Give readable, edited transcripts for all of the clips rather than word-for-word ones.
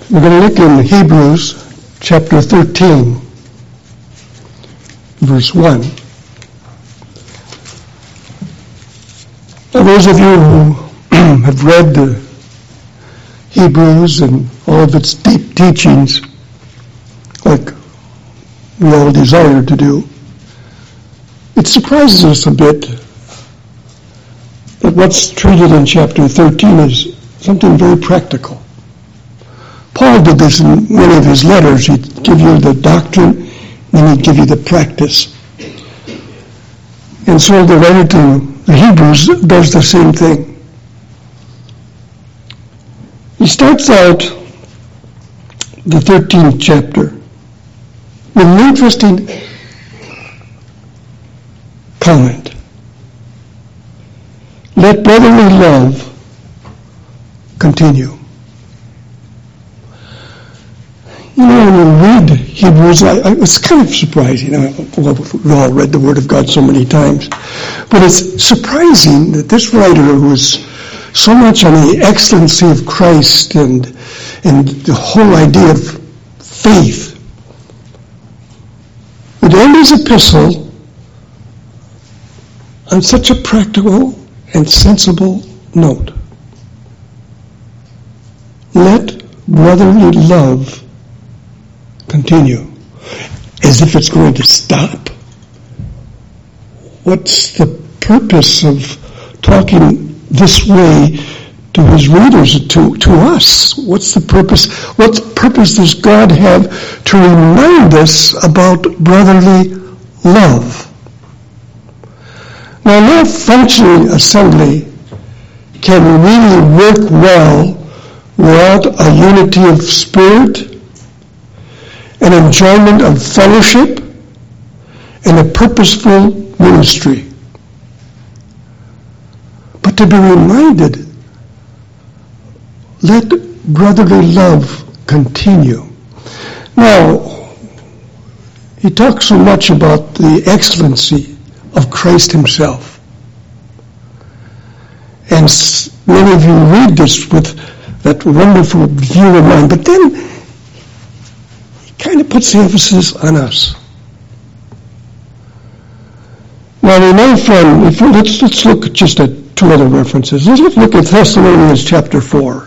We're going to look in Hebrews chapter 13, verse 1. Now, those of you who have read the Hebrews and all of its deep teachings, like we all desire to do, it surprises us a bit that what's treated in chapter 13 is something very practical. Paul did this in many of his letters. He'd give you the doctrine, then he'd give you the practice. And so the writer to the Hebrews does the same thing. He starts out the 13th chapter with an interesting comment. Let brotherly love continue. You know, when you read Hebrews, it's kind of surprising. We all read the Word of God so many times. But it's surprising that this writer, who is so much on the excellency of Christ and the whole idea of faith, would end his epistle on such a practical and sensible note. Let brotherly love continue. As if it's going to stop. What's the purpose of talking this way to his readers, to us? What's the purpose? What purpose does God have to remind us about brotherly love? Now, no functioning assembly can really work well without a unity of spirit, an enjoyment of fellowship, and a purposeful ministry. But to be reminded, let brotherly love continue. Now, he talks so much about the excellency of Christ himself. And many of you read this with that wonderful view in mind. But then he kind of puts the emphasis on us. Now we know from, let's look just at two other references. Let's look at Thessalonians chapter 4.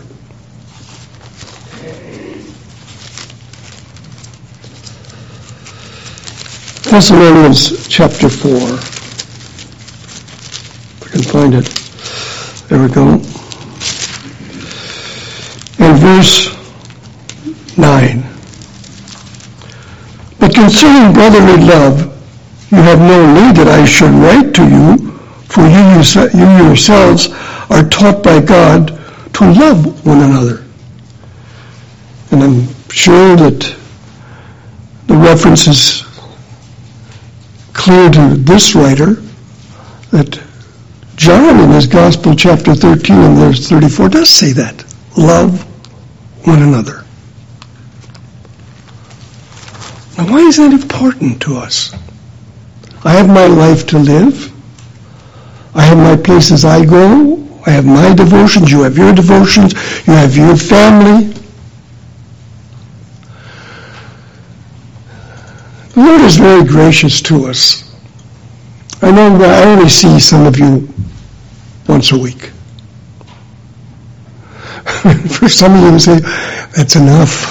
Thessalonians chapter 4. If I can find it. There we go. And verse 9. But concerning brotherly love, you have no need that I should write to you, for you yourselves are taught by God to love one another. And I'm sure that the reference is clear to this writer that John in his Gospel chapter 13 and verse 34 does say that. Love one another. Now why is that important to us? I have my life to live. I have my places I go. I have my devotions. You have your devotions. You have your family. The Lord is very gracious to us. I know that I only see some of you once a week. For some of you say, that's enough.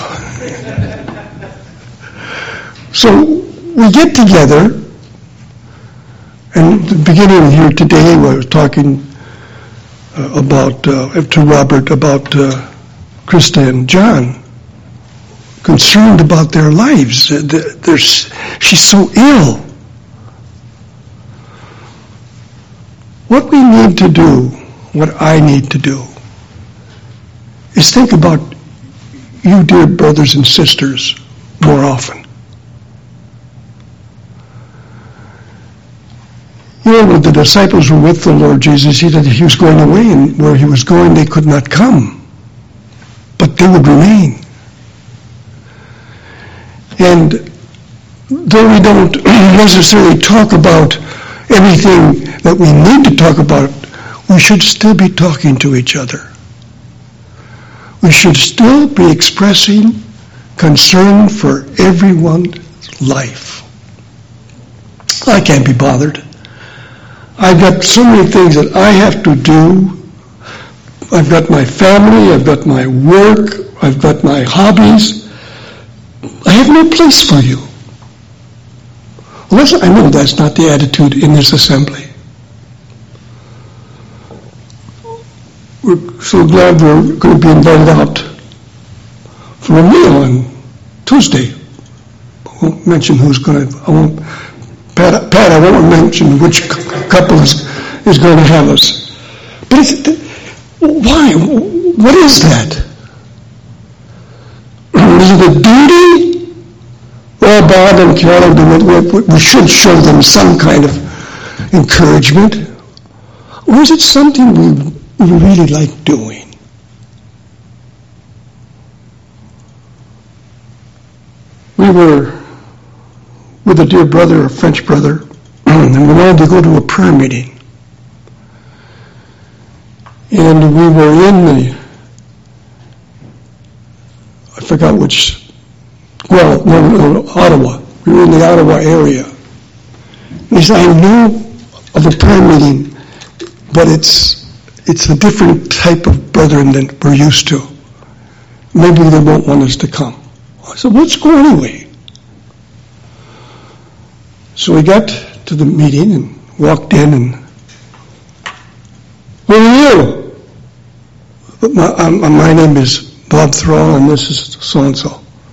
So we get together, and at the beginning here today, I was talking to Robert about Krista and John, concerned about their lives. She's so ill. What we need to do, what I need to do, is think about you, dear brothers and sisters, more often. You know, when the disciples were with the Lord Jesus, he said he was going away, and where he was going, they could not come. But they would remain. And though we don't necessarily talk about everything that we need to talk about, we should still be talking to each other. we should still be expressing concern for everyone's life. I can't be bothered. I've got so many things that I have to do. I've got my family, I've got my work, I've got my hobbies. I have no place for you. Unless I know that's not the attitude in this assembly. We're so glad we're going to be invited out for a meal on Tuesday. I won't mention who's going to, Pat, I won't mention which couple is going to have us. But why? What is that? Is it a duty? Well, Bob and Carol, we should show them some kind of encouragement. Or is it something we really like doing? We were with a dear brother, a French brother, and we wanted to go to a prayer meeting. And we were in I forgot which, Ottawa. We were in the Ottawa area. And he said, I know of a prayer meeting, but it's a different type of brethren than we're used to. Maybe they won't want us to come. I said, let's go anyway. So we got to the meeting and walked in and, who are you? My name is Bob Thrall and this is so-and-so.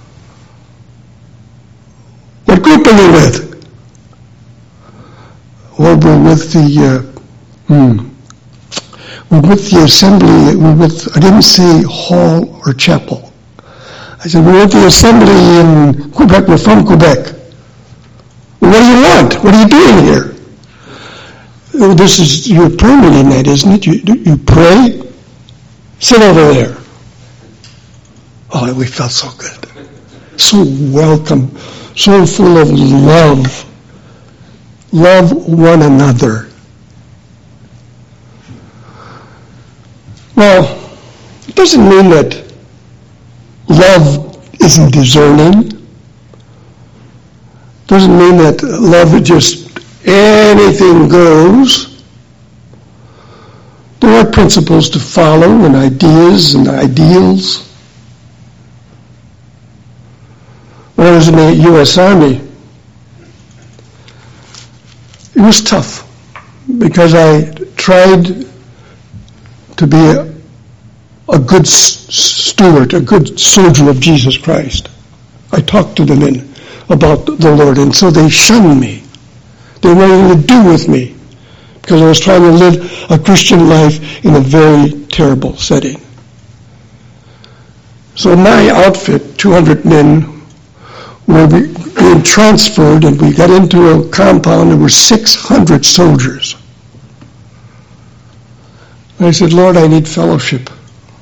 What group are you with? Well, we're with the assembly, I didn't say hall or chapel. I said, we're with the assembly in Quebec, we're from Quebec. Well, what do you want? What are you doing here? Oh, this is your prayer meeting night, isn't it? You pray? Sit over there. Oh, we felt so good. So welcome. So full of love. Love one another. Now, it doesn't mean that love isn't discerning. Doesn't mean that love is just anything goes. There are principles to follow and ideas and ideals. When I was in the U.S. Army, it was tough because I tried to be a good steward, a good soldier of Jesus Christ. I talked to them about the Lord, and so they shunned me. They wanted to do with me because I was trying to live a Christian life in a very terrible setting. So my outfit, 200 men, were being transferred, and we got into a compound. There were 600 soldiers. And I said, Lord, I need fellowship.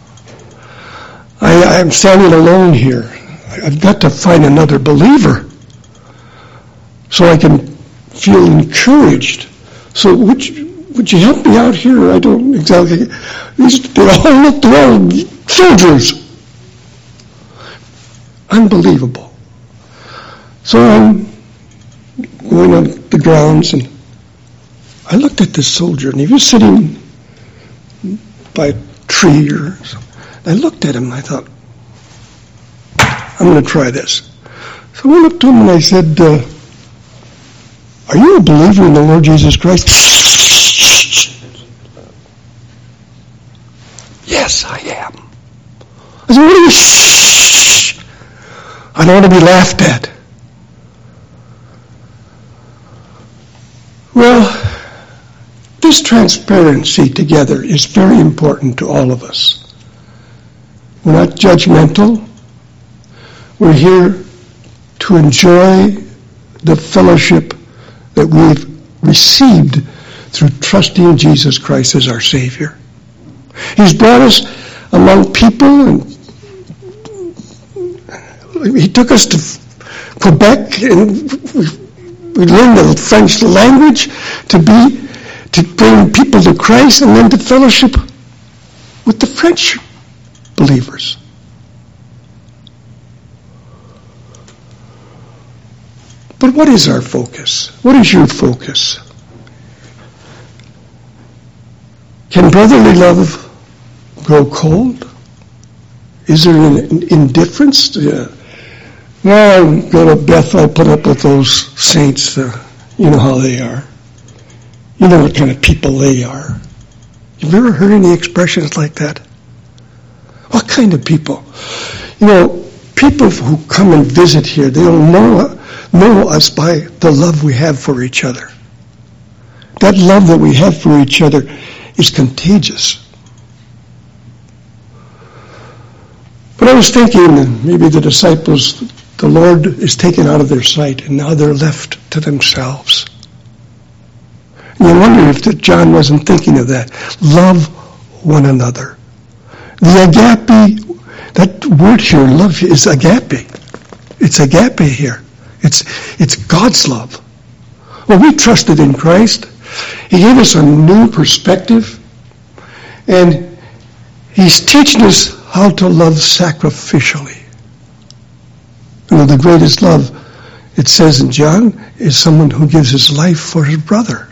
I'm standing alone here. I've got to find another believer so I can feel encouraged. So would you help me out here? I don't exactly. They're all soldiers. Unbelievable. So I'm going on the grounds, and I looked at this soldier, and he was sitting by a tree or something. I looked at him, and I thought, I'm going to try this. So I went up to him, and I said, are you a believer in the Lord Jesus Christ? Yes, I am. I said, what are you? Shh. I don't want to be laughed at. Well, this transparency together is very important to all of us. We're not judgmental. We're here to enjoy the fellowship that we've received through trusting Jesus Christ as our Savior. He's brought us among people, and He took us to Quebec, and we learned the French language to bring people to Christ and then to fellowship with the French believers. But what is our focus? What is your focus? Can brotherly love grow cold? Is there an indifference? Well, I go to Bethel, I put up with those saints. You know how they are. You know what kind of people they are. Have you ever heard any expressions like that? What kind of people? You know, people who come and visit here, they don't know us by the love we have for each other. That love that we have for each other is contagious. But I was thinking maybe the disciples, the Lord is taken out of their sight and now they're left to themselves. And you wonder if John wasn't thinking of that. Love one another. The agape, that word here, love, is agape. It's agape here. It's God's love. Well, we trusted in Christ. He gave us a new perspective. And He's teaching us how to love sacrificially. You know, the greatest love, it says in John, is someone who gives his life for his brother.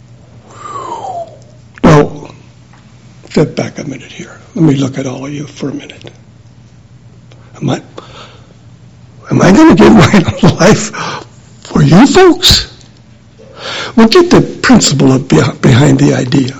Now, step back a minute here. Let me look at all of you for a minute. Am I going to give my life for you folks? Well, get the principle behind the idea.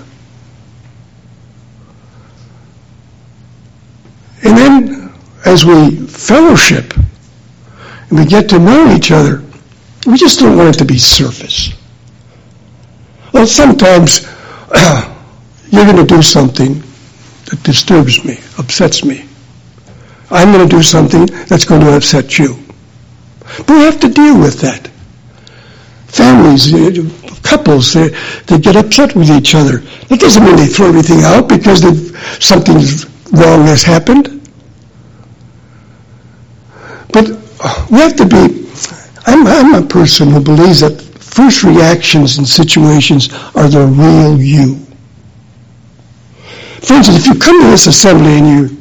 And then, as we fellowship and we get to know each other, we just don't want it to be surface. Well, sometimes you're going to do something that disturbs me, upsets me. I'm going to do something that's going to upset you. But we have to deal with that. Families, couples, they get upset with each other. That doesn't mean they throw everything out because something wrong has happened. But we have to be, I'm a person who believes that first reactions in situations are the real you. For instance, if you come to this assembly and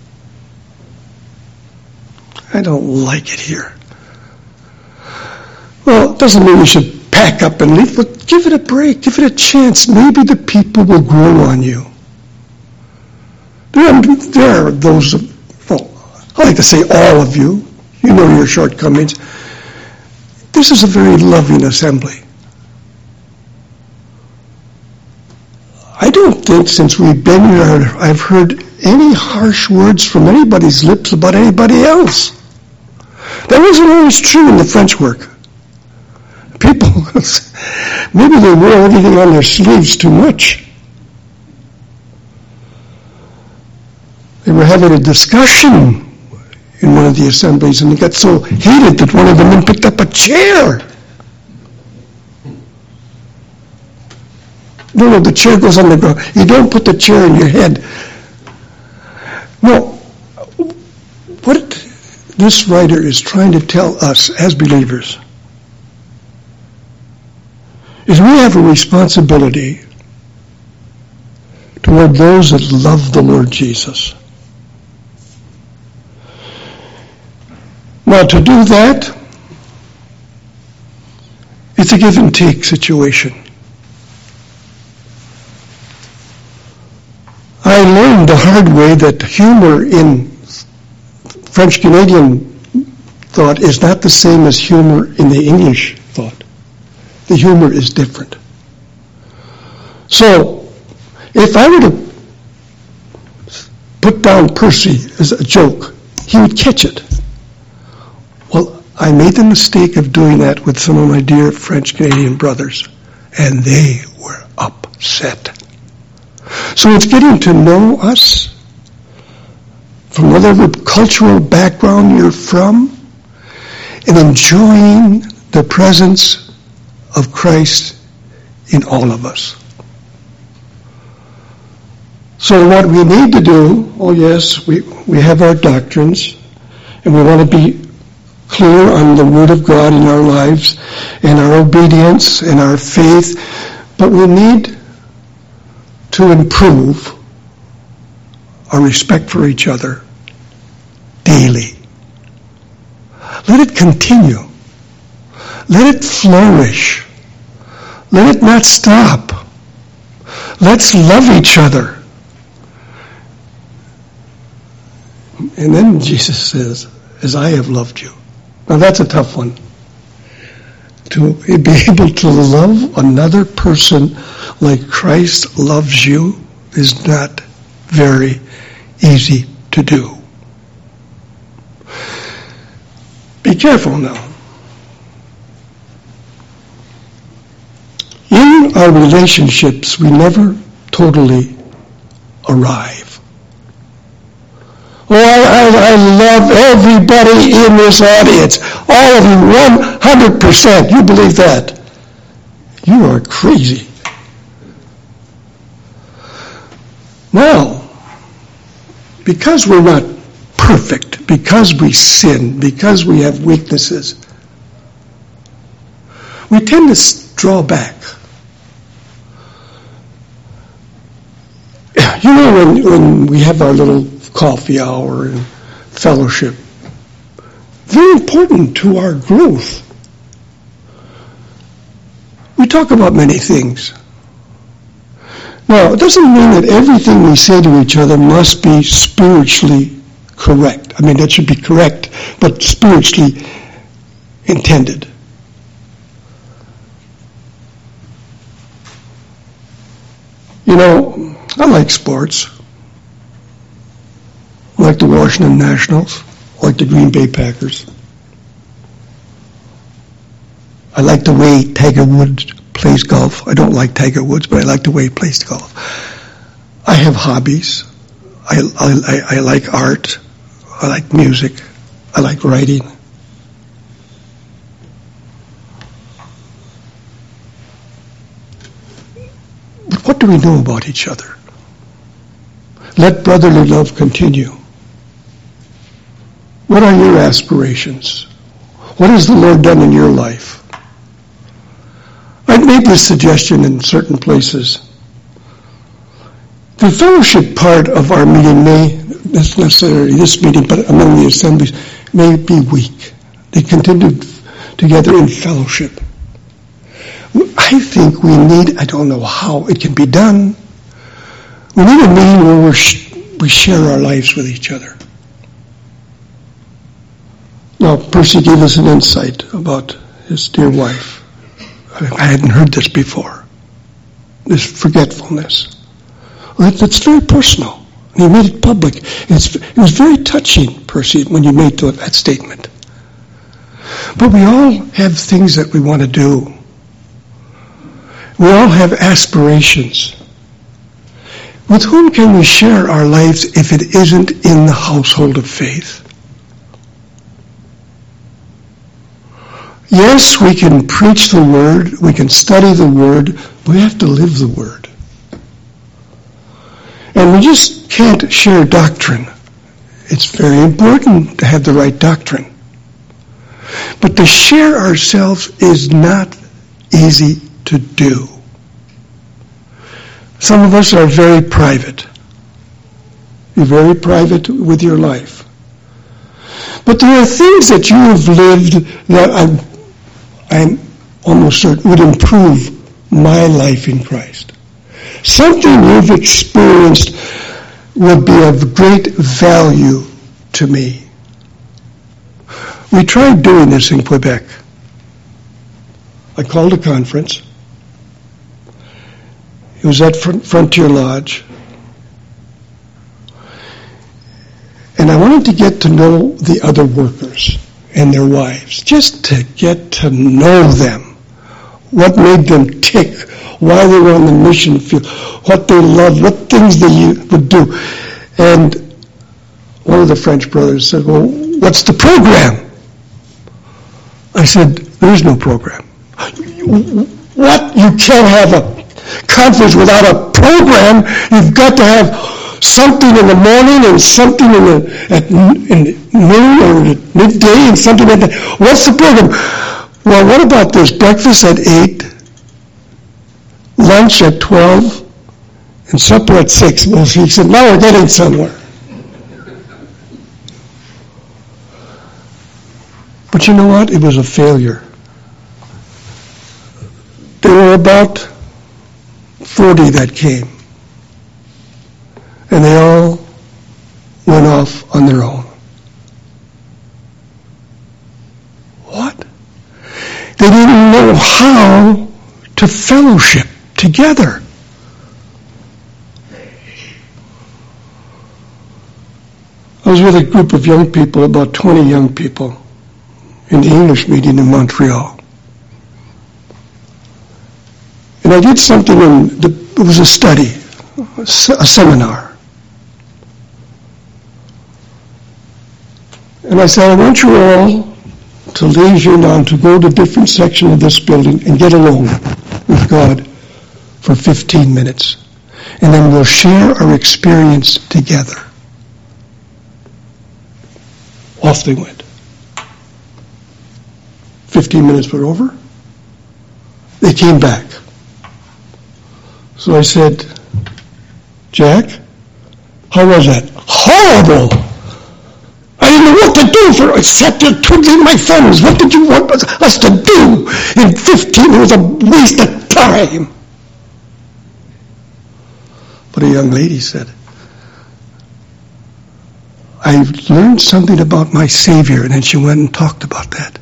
I don't like it here. Well, it doesn't mean you should pack up and leave, but give it a break, give it a chance. Maybe the people will grow on you. There are those, I like to say all of you. You know your shortcomings. This is a very loving assembly. I don't think since we've been here I've heard any harsh words from anybody's lips about anybody else. That wasn't always true in the French work. People, maybe they wore everything on their sleeves too much. They were having a discussion in one of the assemblies, and it got so heated that one of the men picked up a chair. No, the chair goes on the ground. You don't put the chair in your head. No, what this writer is trying to tell us as believers is we have a responsibility toward those that love the Lord Jesus. Now, to do that, it's a give and take situation. I learned the hard way that humor in French-Canadian thought is not the same as humor in the English thought. The humor is different. So, if I were to put down Percy as a joke, he would catch it. Well, I made the mistake of doing that with some of my dear French-Canadian brothers, and they were upset. So it's getting to know us from whatever cultural background you're from and enjoying the presence of Christ in all of us. So what we need to do, oh yes, we have our doctrines, and we want to be clear on the Word of God in our lives, and our obedience, and our faith, but we need to improve our respect for each other daily. Let it continue. Let it flourish. Let it not stop. Let's love each other. And then Jesus says, as I have loved you. Now that's a tough one. To be able to love another person like Christ loves you is not very easy to do. Be careful now. In our relationships, we never totally arrive. Oh, I love everybody in this audience. All of you, 100%. You believe that? You are crazy. Now, because we're not perfect, because we sin, because we have weaknesses, we tend to draw back. You know, when we have our little coffee hour and fellowship, very important to our growth. We talk about many things. Now, it doesn't mean that everything we say to each other must be spiritually correct. I mean, that should be correct, but spiritually intended. You know, I like sports. I like the Washington Nationals. I like the Green Bay Packers. I like the way Tiger Woods plays golf. I don't like Tiger Woods, but I like the way he plays golf. I have hobbies. I like art. I like music. I like writing. But what do we know about each other? Let brotherly love continue. What are your aspirations? What has the Lord done in your life? I've made this suggestion in certain places. The fellowship part of our meeting may, not necessarily this meeting, but among the assemblies, may be weak. They continue together in fellowship. I think we need, I don't know how it can be done, we need a meeting where we share our lives with each other. Now, Percy gave us an insight about his dear wife. I hadn't heard this before. This forgetfulness. That's very personal. And you made it public. It was very touching, Percy, when you made that statement. But we all have things that we want to do. We all have aspirations. With whom can we share our lives if it isn't in the household of faith? Yes, we can preach the Word, we can study the Word, but we have to live the Word. And we just can't share doctrine. It's very important to have the right doctrine. But to share ourselves is not easy to do. Some of us are very private. You're very private with your life. But there are things that you have lived that I'm almost certain would improve my life in Christ. Something you've experienced would be of great value to me. We tried doing this in Quebec. I called a conference. It was at Frontier Lodge. And I wanted to get to know the other workers and their wives, just to get to know them. What made them tick, why they were on the mission field, what they loved, what things they would do. And one of the French brothers said, well, what's the program? I said, there's no program. What? You can't have a conference without a program. You've got to have something in the morning and something at noon or at midday and something like that. What's the program? Well, what about this? Breakfast at 8, lunch at 12, and supper at 6. Well, he said, now we're getting somewhere. But you know what? It was a failure. were about 40 that came. And they all went off on their own. What? They didn't know how to fellowship together. I was with a group of young people, about 20 young people, in the English meeting in Montreal. And I did something, it was a study, a seminar. And I said, I want you all to leave here now to go to different sections of this building and get alone with God for 15 minutes. And then we'll share our experience together. Off they went. 15 minutes were over. They came back. So I said, Jack, how was that? Horrible! I didn't know what to do for it. I sat there twiddling my thumbs. What did you want us to do? In 15, it was a waste of time. But a young lady said, I learned something about my Savior, and then she went and talked about that.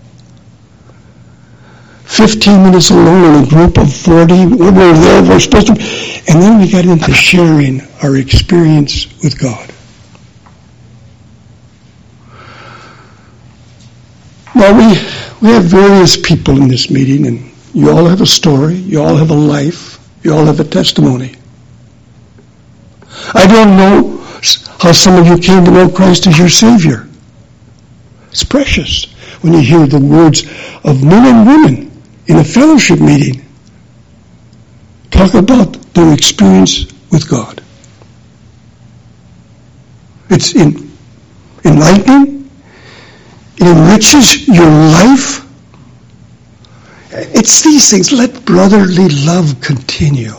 15 minutes alone in a group of 40, we were there, we're supposed to, and then we got into sharing our experience with God. Now, we have various people in this meeting, and you all have a story, you all have a life, you all have a testimony. I don't know how some of you came to know Christ as your Savior. It's precious when you hear the words of men and women in a fellowship meeting talk about their experience with God. It's enlightening. It enriches your life. It's these things. Let brotherly love continue.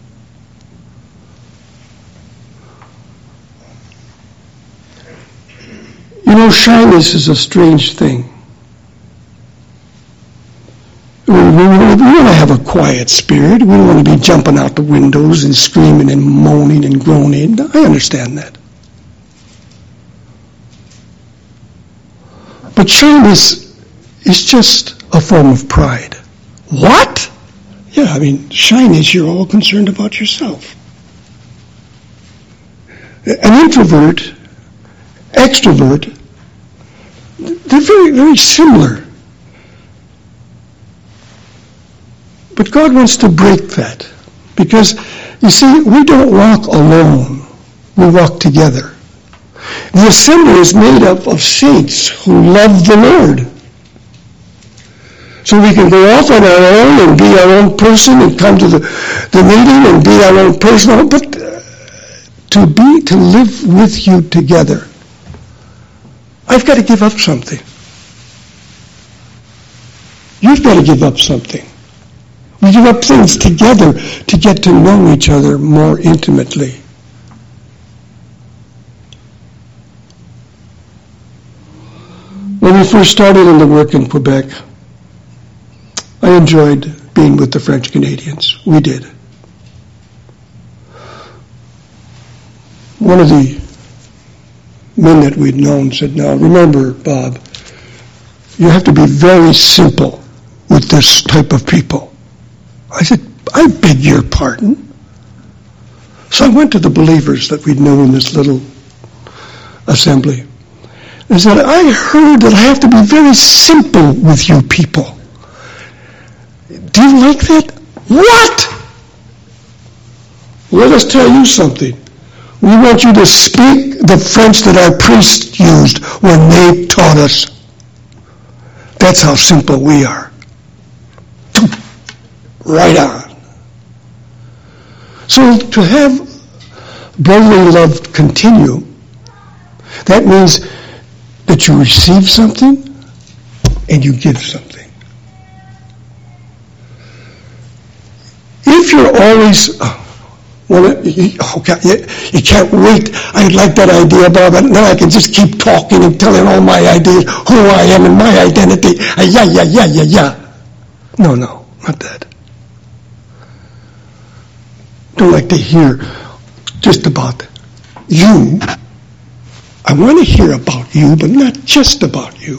You know, shyness is a strange thing. We want to have a quiet spirit. We don't want to be jumping out the windows and screaming and moaning and groaning. I understand that. But shyness is just a form of pride. What? Yeah, I mean, shyness, you're all concerned about yourself. An introvert, extrovert, they're very, very similar. But God wants to break that. Because, you see, we don't walk alone. We walk together. The assembly is made up of saints who love the Lord. So we can go off on our own and be our own person and come to the meeting and be our own person. But to live with you together, I've got to give up something. You've got to give up something. We give up things together to get to know each other more intimately. When we first started in the work in Quebec, I enjoyed being with the French Canadians. We did. One of the men that we'd known said, now remember, Bob, you have to be very simple with this type of people. I said, I beg your pardon. So I went to the believers that we'd known in this little assembly. And said, I heard that I have to be very simple with you people. Do you like that? What? Let us tell you something. We want you to speak the French that our priests used when they taught us. That's how simple we are. Right on. So to have brotherly love continue, that means that you receive something and you give something. If you're always, you can't wait. I like that idea, Bob. Now I can just keep talking and telling all my ideas, who I am and my identity. Yeah. No, not that. don't like to hear just about you. I want to hear about you, but not just about you.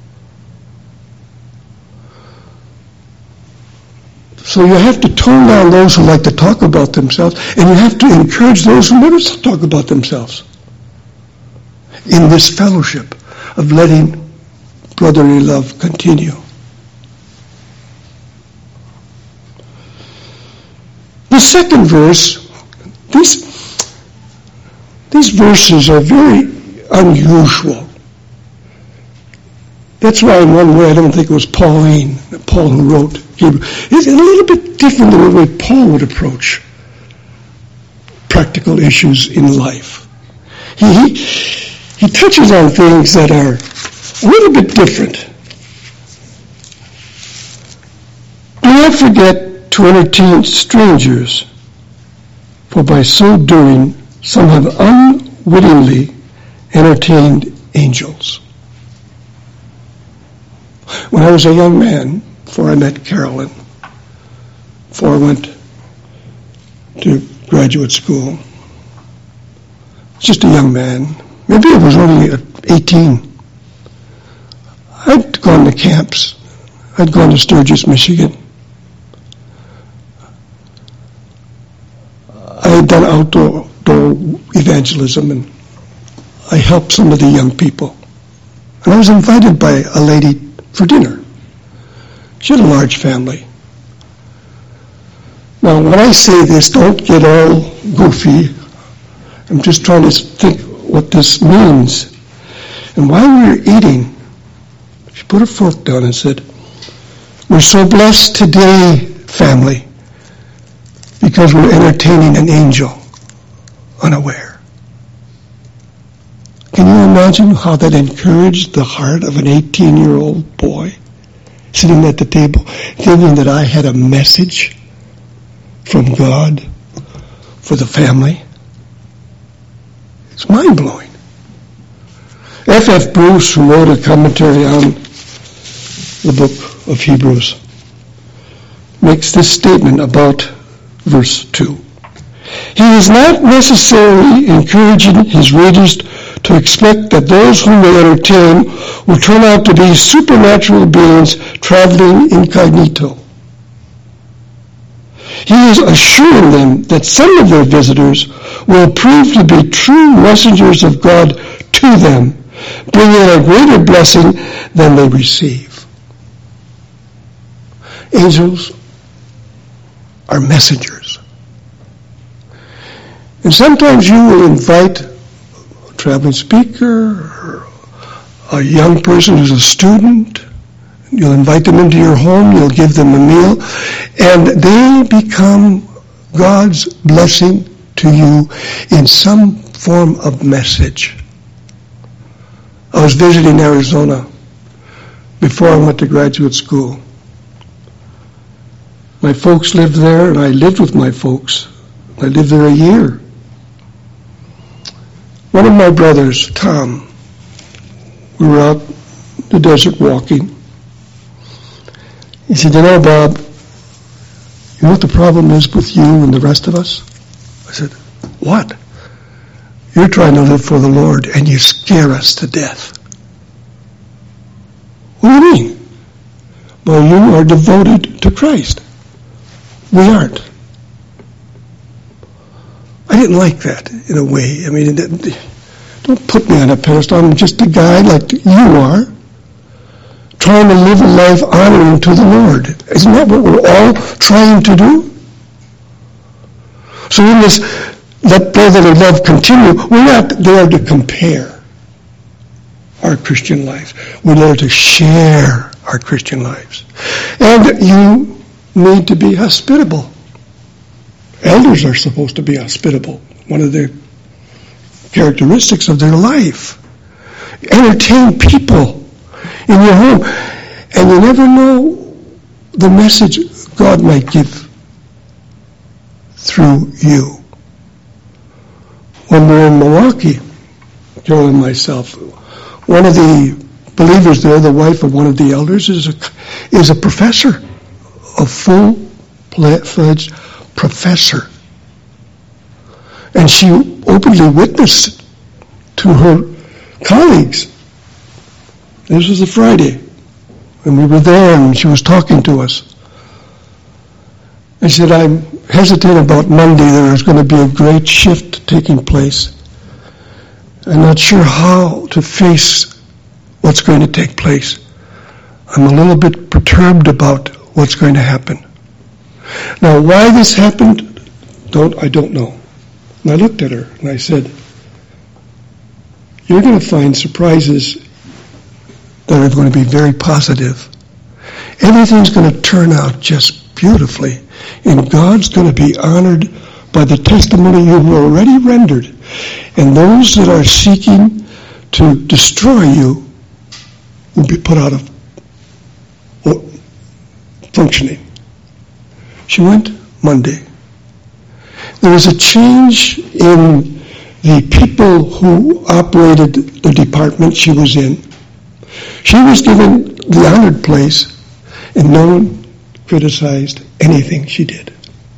So you have to tone down those who like to talk about themselves, and you have to encourage those who never talk about themselves in this fellowship of letting brotherly love continue. The second verse, these verses are very unusual. That's why in one way I don't think it was Paul who wrote Hebrew. It's a little bit different than the way Paul would approach practical issues in life. He touches on things that are a little bit different. Do not forget to entertain strangers, for by so doing some have unwittingly entertained angels. When I was a young man, before I met Carolyn, before I went to graduate school, just a young man, maybe I was only 18. I'd gone to camps. I'd gone to Sturgis, Michigan. I had done outdoor evangelism, and I helped some of the young people. And I was invited by a lady for dinner. She had a large family. Now, when I say this, don't get all goofy. I'm just trying to think what this means. And while we were eating, she put her fork down and said, "We're so blessed today, family, because we're entertaining an angel unaware." Can you imagine how that encouraged the heart of an 18-year-old boy sitting at the table thinking that I had a message from God for the family? It's mind-blowing. F.F. Bruce, who wrote a commentary on the book of Hebrews, makes this statement about verse 2. He is not necessarily encouraging his readers to expect that those whom they entertain will turn out to be supernatural beings traveling incognito. He is assuring them that some of their visitors will prove to be true messengers of God to them, bringing a greater blessing than they receive. Angels are messengers. And sometimes you will invite a traveling speaker or a young person who's a student. You'll invite them into your home. You'll give them a meal. And they become God's blessing to you in some form of message. I was visiting Arizona before I went to graduate school. My folks lived there, and I lived with my folks. I lived there a year. One of my brothers, Tom, we were out in the desert walking. He said, "You know, Bob, you know what the problem is with you and the rest of us?" I said, "What?" "You're trying to live for the Lord, and you scare us to death." "What do you mean?" "Well, you are devoted to Christ. We aren't." I didn't like that in a way. I mean, don't put me on a pedestal. I'm just a guy like you are, trying to live a life honoring to the Lord. Isn't that what we're all trying to do? So in this let brotherly love continue, we're not there to compare our Christian lives. We're there to share our Christian lives. And you need to be hospitable. Elders are supposed to be hospitable. One of the characteristics of their life. Entertain people in your home. And you never know the message God might give through you. When we were in Milwaukee, Joel and myself, one of the believers there, the wife of one of the elders, is a professor, a full-fledged professor And she openly witnessed to her colleagues. This was a Friday, and we were there, and she was talking to us. And she said, I'm hesitant about Monday. There is going to be a great shift taking place. I'm not sure how to face what's going to take place. I'm a little bit perturbed about what's going to happen. Now, why this happened, I don't know. And I looked at her and I said, you're going to find surprises that are going to be very positive. Everything's going to turn out just beautifully, and God's going to be honored by the testimony you've already rendered. And those that are seeking to destroy you will be put out of functioning. She went Monday. There was a change in the people who operated the department she was in. She was given the honored place, and no one criticized anything she did.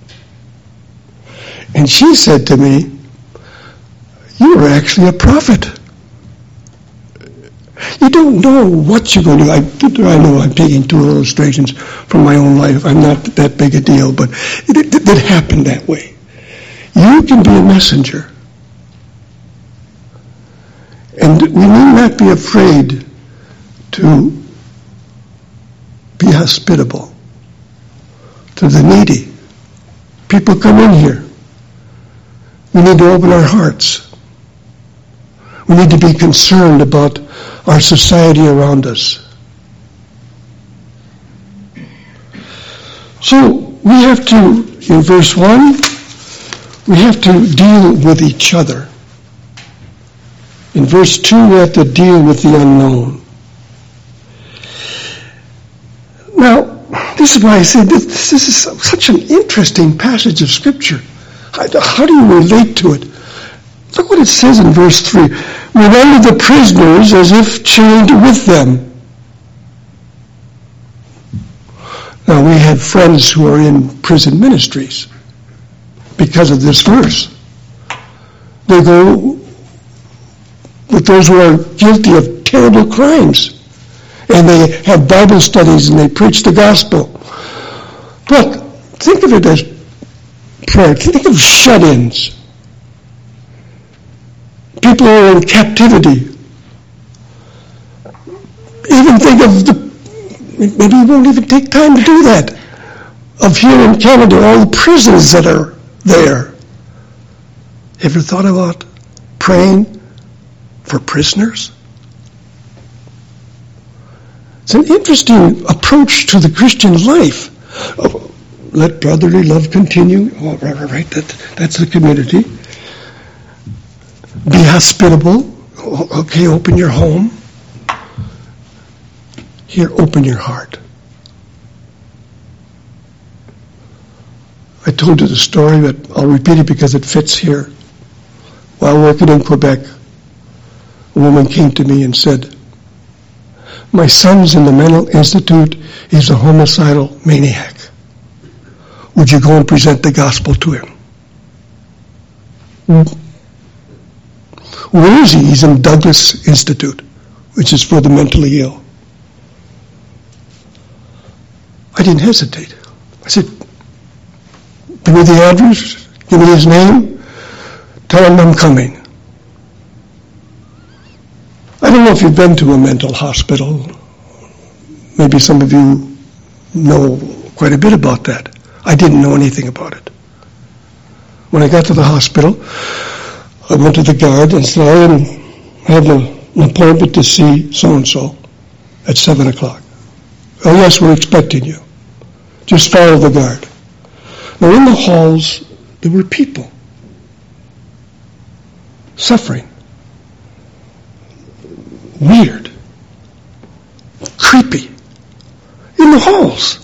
And she said to me, you are actually a prophet. You don't know what you're going to do. I know I'm taking two illustrations from my own life. I'm not that big a deal, but it happened that way. You can be a messenger. And we need not be afraid to be hospitable to the needy. People come in here. We need to open our hearts. We need to be concerned about our society around us. So we have to, in verse 1, we have to deal with each other. In verse 2, we have to deal with the unknown. Now, this is why I say this is such an interesting passage of Scripture. How do you relate to it? Look what it says in verse 3. Remember the prisoners as if chained with them. Now, we have friends who are in prison ministries because of this verse. They go with those who are guilty of terrible crimes. And they have Bible studies and they preach the gospel. But think of it as prayer. Think of shut-ins. People who are in captivity. Even think of maybe you won't even take time to do that. Of here in Canada, all the prisons that are there. Ever thought about praying for prisoners? It's an interesting approach to the Christian life. Let brotherly love continue. Oh, right. That's the community. Be hospitable. Okay, open your home. Here, open your heart. I told you the story, but I'll repeat it because it fits here. While working in Quebec, a woman came to me and said, my son's in the mental institute. He's a homicidal maniac. Would you go and present the gospel to him? Where is he? He's in Douglas Institute, which is for the mentally ill. I didn't hesitate. I said, give me the address, give me his name, tell him I'm coming. I don't know if you've been to a mental hospital. Maybe some of you know quite a bit about that. I didn't know anything about it. When I got to the hospital, I went to the guard and said, I have an appointment to see so-and-so at 7 o'clock. Oh, yes, we're expecting you. Just follow the guard. Now, in the halls, there were people suffering. Weird. Creepy. In the halls.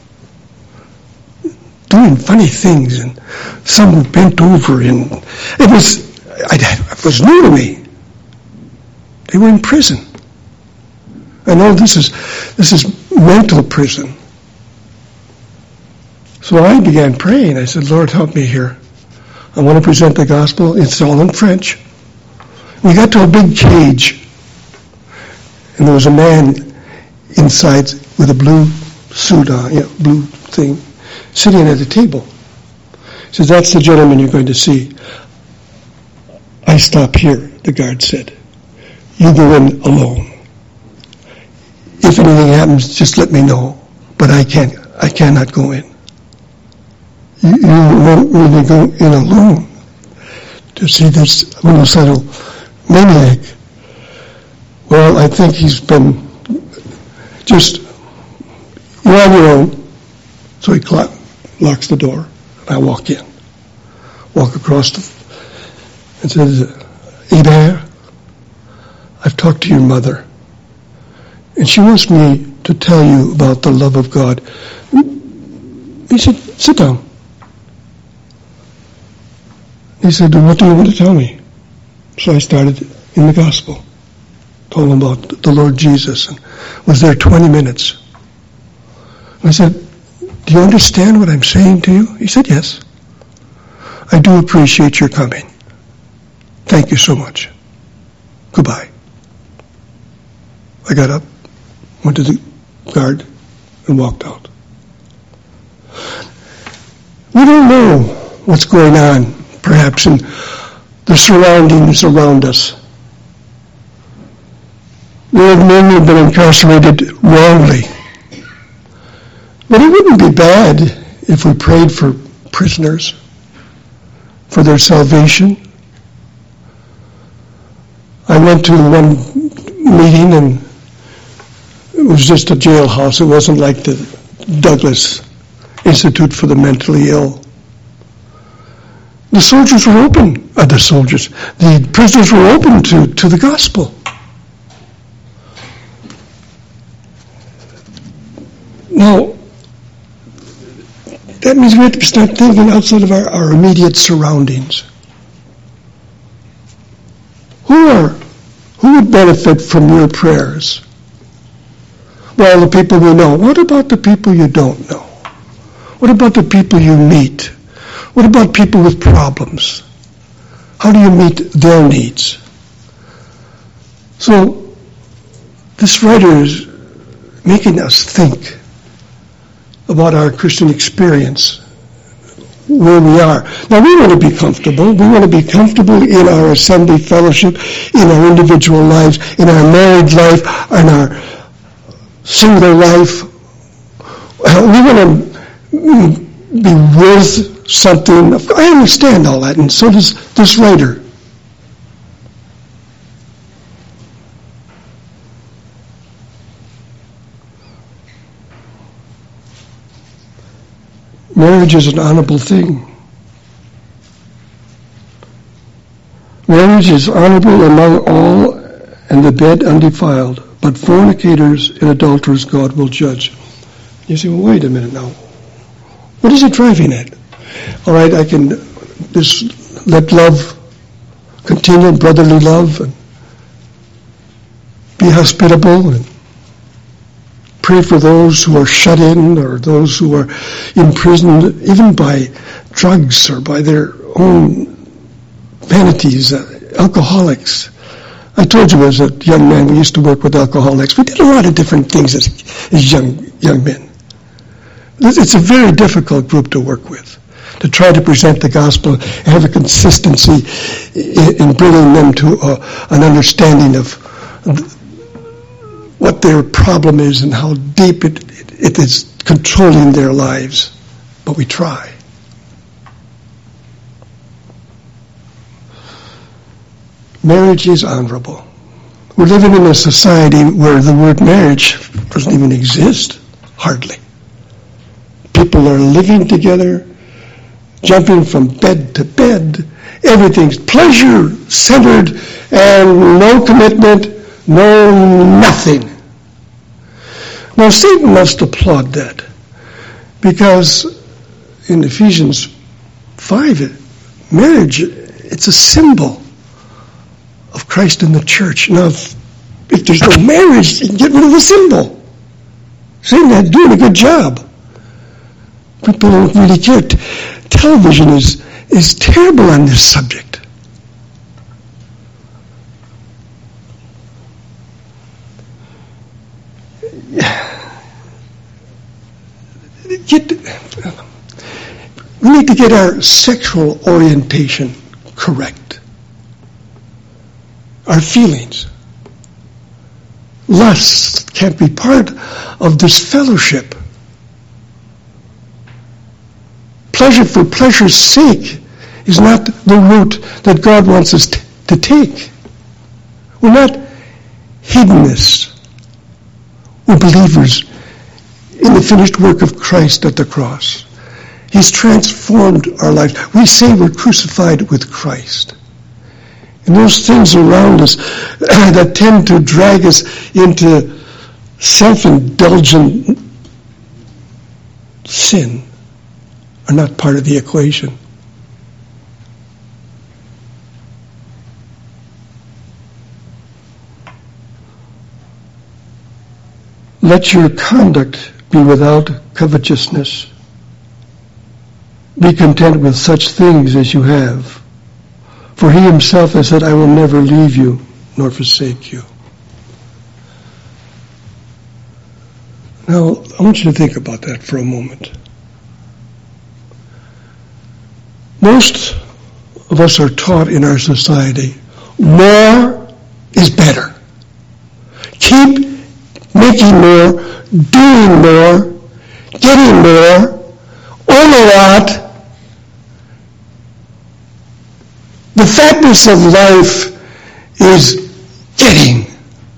Doing funny things, and some bent over, and it was new to me. They were in prison. I know this is mental prison. So I began praying. I said, Lord, help me here. I want to present the gospel. It's all in French. We got to a big cage, and there was a man inside with a blue suit on, blue thing, sitting at the table. He says, that's the gentleman you're going to see. I stop here, the guard said. You go in alone. If anything happens, just let me know. But I cannot go in. You won't really go in alone to see this homicidal maniac. Well, I think he's been just, you're on your own. So he locks the door, and I walk in. Walk across and says, Hébert, I've talked to your mother, and she wants me to tell you about the love of God. He said, sit down. He said, what do you want to tell me? So I started in the gospel, told him about the Lord Jesus, and was there 20 minutes. And I said, do you understand what I'm saying to you? He said, yes. I do appreciate your coming. Thank you so much. Goodbye. I got up, went to the guard, and walked out. We don't know what's going on, perhaps, in the surroundings around us. There have many have been incarcerated wrongly. But it wouldn't be bad if we prayed for prisoners, for their salvation. I went to one meeting, and it was just a jailhouse. It wasn't like the Douglas Institute for the Mentally Ill. The soldiers were open, the prisoners were open to the gospel. Now, that means we have to start thinking outside of our immediate surroundings. Who would benefit from your prayers? Well, the people we know. What about the people you don't know? What about the people you meet? What about people with problems? How do you meet their needs? So, this writer is making us think about our Christian experience, where we are. Now, we want to be comfortable. We want to be comfortable in our assembly fellowship, in our individual lives, in our married life, in our single life. We want to be worth something. I understand all that, and so does this writer. Marriage is an honorable thing. Marriage is honorable among all, and the bed undefiled. But fornicators and adulterers God will judge. You say, well, wait a minute now. What is it driving at? All right, I can just let love continue, brotherly love, and be hospitable, and pray for those who are shut in or those who are imprisoned, even by drugs or by their own vanities, alcoholics. I told you as a young man, we used to work with alcoholics. We did a lot of different things as young men. It's a very difficult group to work with, to try to present the gospel and have a consistency in bringing them to an understanding of what their problem is and how deep it is controlling their lives. But we try. Marriage is honorable. We're living in a society where the word marriage doesn't even exist, hardly. People are living together, jumping from bed to bed. Everything's pleasure-centered and no commitment, no nothing. Now, Satan must applaud that, because in Ephesians 5, marriage, it's a symbol of Christ in the church. Now, if there's no marriage, you can get rid of the symbol. Satan's doing a good job. People don't really care. Television is is terrible on this subject. We need to get our sexual orientation correct. Our feelings. Lust can't be part of this fellowship. Pleasure for pleasure's sake is not the route that God wants us to take. We're not hedonists. We're believers in the finished work of Christ at the cross. He's transformed our lives. We say we're crucified with Christ. And those things around us that tend to drag us into self-indulgent sin are not part of the equation. Let your conduct be without covetousness. Be content with such things as you have. For he himself has said, I will never leave you nor forsake you. Now, I want you to think about that for a moment. Most of us are taught in our society, more is better. Keep making more, doing more, getting more, all a lot. The fatness of life is getting.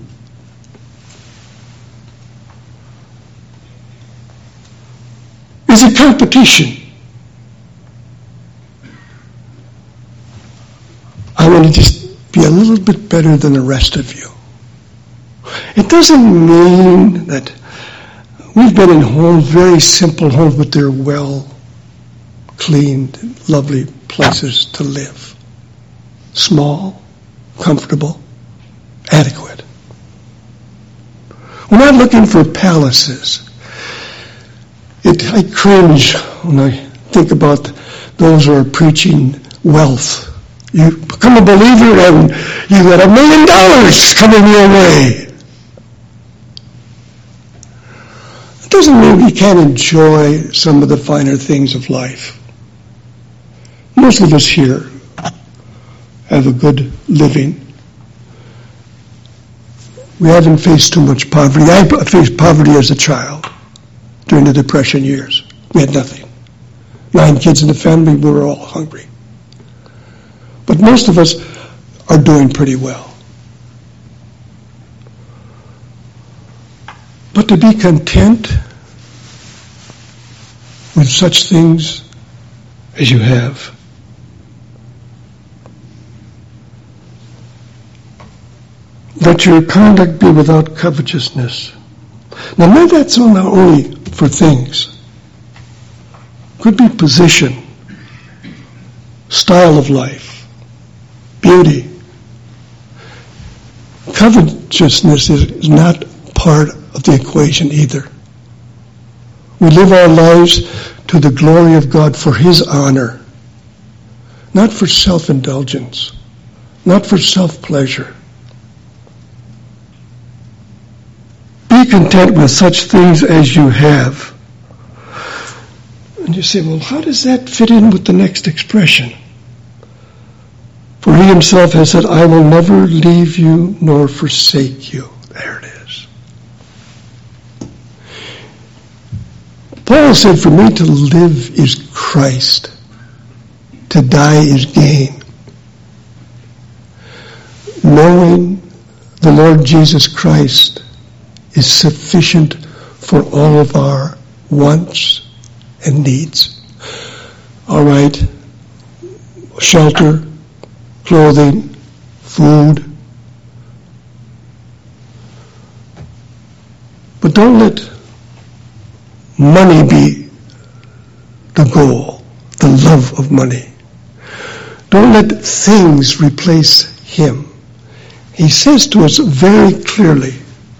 Is it competition? I want to just be a little bit better than the rest of you. It doesn't mean that we've been in homes, very simple homes, but they're well cleaned, lovely places to live. Small, comfortable, adequate. We're not looking for palaces. I cringe when I think about those who are preaching wealth. You become a believer and you got $1 million coming your way. It doesn't mean we can't enjoy some of the finer things of life. Most of us here have a good living. We haven't faced too much poverty. I faced poverty as a child during the Depression years. We had nothing. 9 kids in the family, we were all hungry. But most of us are doing pretty well. But to be content with such things as you have. Let your conduct be without covetousness. Now, that's not only for things. Could be position, style of life, beauty. Covetousness is not part of the equation either. We live our lives to the glory of God for His honor, not for self-indulgence, not for self-pleasure. Be content with such things as you have. And you say, well, how does that fit in with the next expression? For He Himself has said, I will never leave you nor forsake you. There it is. Paul said, for me to live is Christ. To die is gain. Knowing the Lord Jesus Christ is sufficient for all of our wants and needs. All right, shelter, clothing, food. But don't let money be the goal, the love of money. Don't let things replace Him. He says to us very clearly,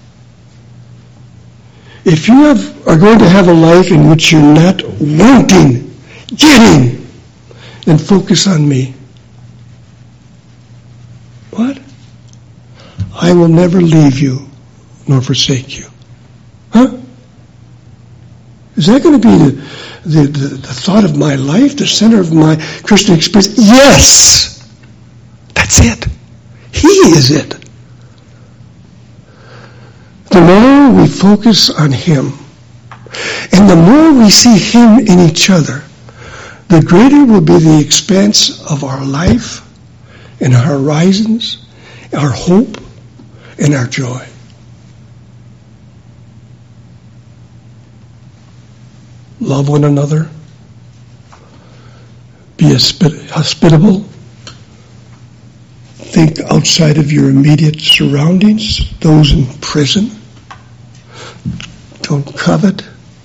if you are going to have a life in which you're not wanting, getting, then focus on me. What? I will never leave you nor forsake you. Huh? Is that going to be the thought of my life, the center of my Christian experience? Yes! That's it. He is it. The more we focus on Him, and the more we see Him in each other, the greater will be the expanse of our life and our horizons, our hope, and our joy. Love one another. Be hospitable. Think outside of your immediate surroundings, those in prison. Don't covet.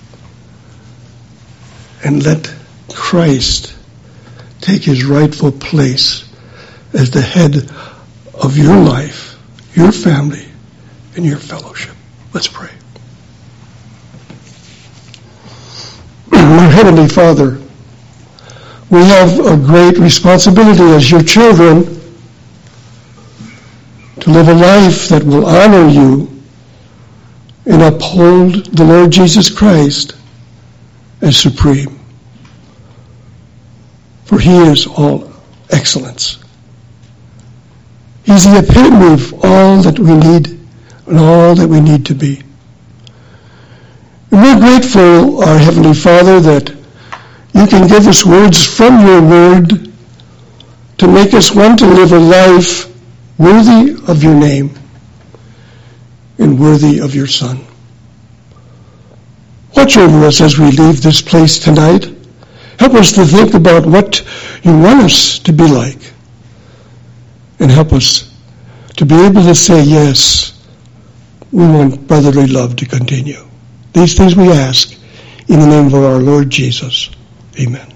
And let Christ take His rightful place as the head of your life, your family, and your fellowship. Let's pray. Our Heavenly Father, we have a great responsibility as your children to live a life that will honor you and uphold the Lord Jesus Christ as supreme. For He is all excellence. He's the epitome of all that we need and all that we need to be. And we're grateful, our Heavenly Father, that you can give us words from your word to make us want to live a life worthy of your name and worthy of your Son. Watch over us as we leave this place tonight. Help us to think about what you want us to be like. And help us to be able to say, yes, we want brotherly love to continue. These things we ask in the name of our Lord Jesus. Amen.